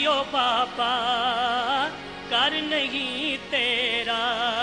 ओ बाबा कर नहीं तेरा।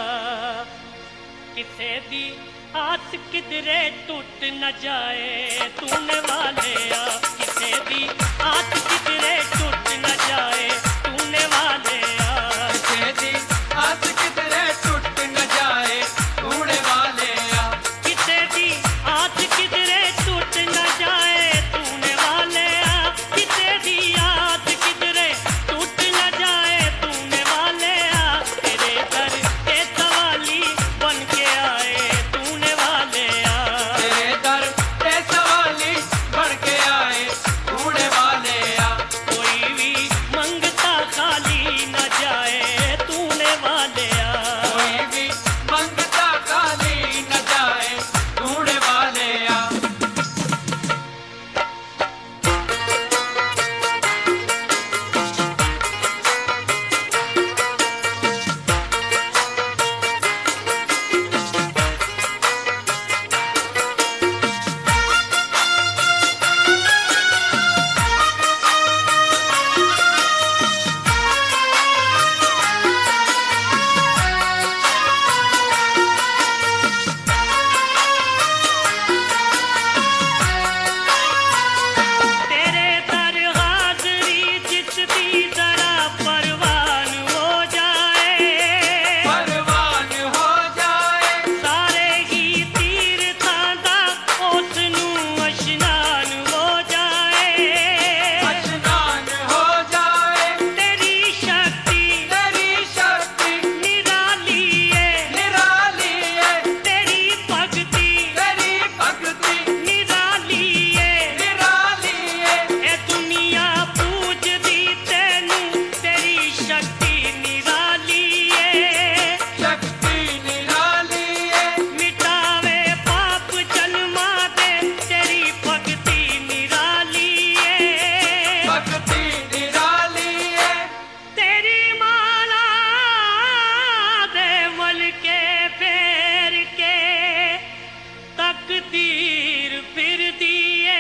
किसे दी आस किधरे टूट न जाए तूने वाले आ, किसे दी आस किधरे टूट न जाए तूने वाले आ, किसे दी आस किधरे टूट न जाए तूने वाले आ, किसे दी आस किधरे टूट न जाए तूने वाले आ, किसे दी आस किधरे टूट न जाए तूने वाले आ, तेरे दर के सवाली बन के आए तूने वाले आ, तेरे दर पे सवाली बढ़ के आए तूने वाले आ, कोई भी मंगता खाली न जाए तूने वाले आ, कोई भी मंगता खाली न जाए तूने वाले आ। तेरे दर हाज़री जिस दी जरा परवान हो जाए, परवान हो जाए सारे ही तीर्थां दा उस नूं इशनान हो जाए, स्नान हो जाए तेरी शक्ति निराली है, तेरी भक्ति निराली है, ए दुनिया पूजदी तैनू तेरी शक्ति निराली है, शक्ति निराली है, मिटावे पाप जन्मा दे तेरी भक्ति निराली है, भक्ति निराली है, तेरी माला दे मल के फेर के तकदीर फिर दिए,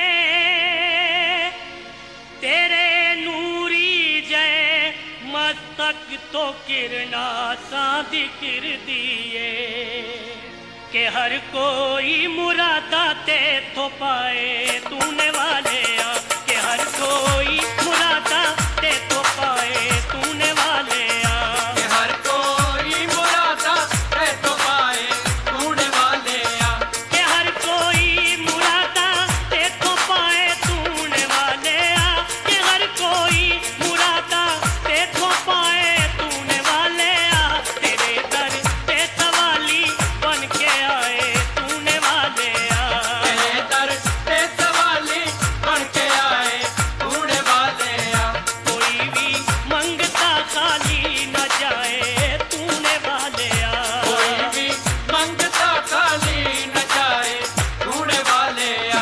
तेरे नूरी जय मस्तक तो किरना सा दिखर दिए, के हर कोई मुरादा ते तो पाए तूने वाले आ, के हर कोई मुरादा ते तो पाए तूने वाले आ, कि हर कोई मुरादा है तो पाए तूने वाले आ, के हर कोई मुरादा ते तो पाए तूने वाले आ, के हर कोई मुरादा ते तो पाए तूने वाले आ, तेरे दर पे सवाली बन के आए तूने वाले आ, तेरे दर पे सवाली बन के आए तूने वाले आ, कोई भी मंगता खाली न जाए तूने वाले आ, कोई भी मंगता खाली न जाए तूने वाले आ।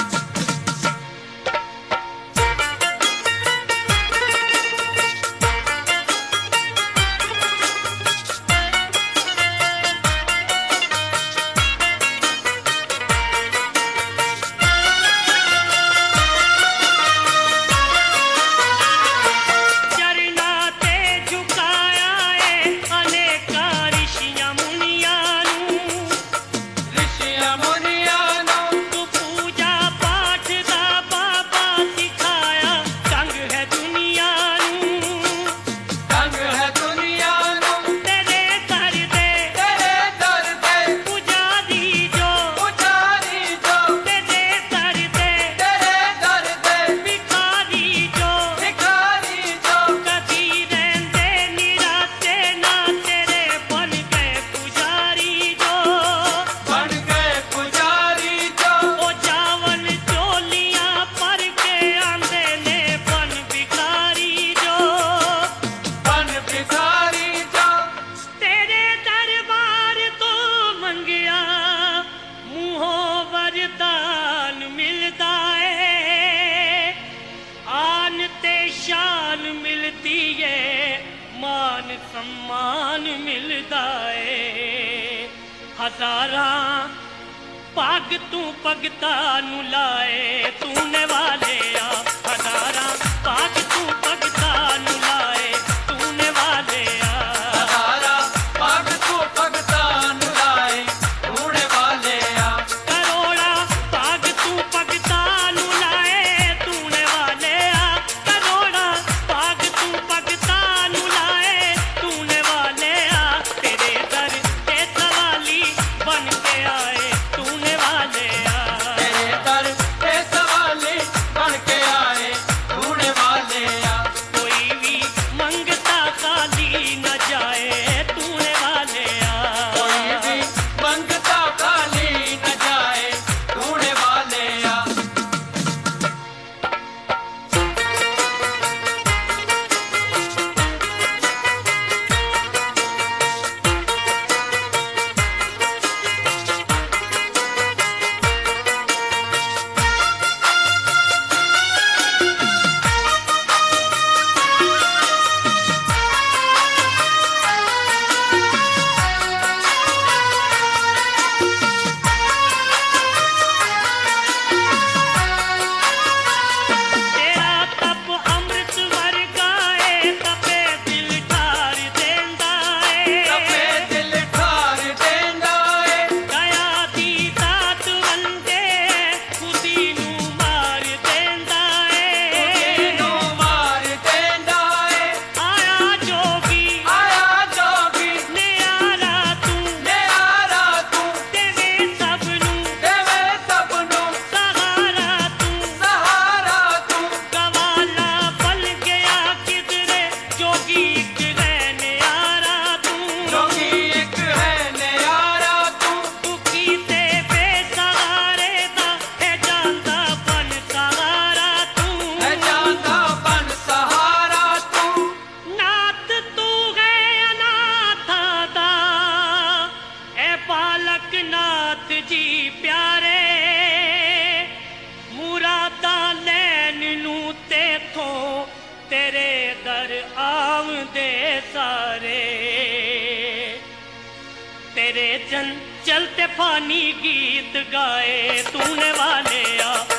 चरना ते झुकाया है अनेका ऋषियां मुनियां नू, ऋषियां मुनियां नू तू पूजा पाठ दा बाबा सिखाया ढंग है दुनिया नू, रंग है दुनिया नू, तेरे दर दे पुजारी जो, पुजारी जो, तेरे दर दे भिखारी जो, भिखारी जो, कभी रहंदे निराते ना तेरे बन गए पुजारी जो, बन गए पुजारी जो, ओ जावन चोलियां पर के आंदे ने बन भिखारी जो, बन भिखारी जो, तेरे दरबार तो मंगिया मुंहों वरदान मिलदा है, आन ते शान मिलती है, मान सम्मान मिलदा है, हजारां पग तू भगता नु लाए तूने वाले आ, हजारां पग तू भगता नु आवदे सारे तेरे चंचल ते फानी गीत गाए तूने वाले आ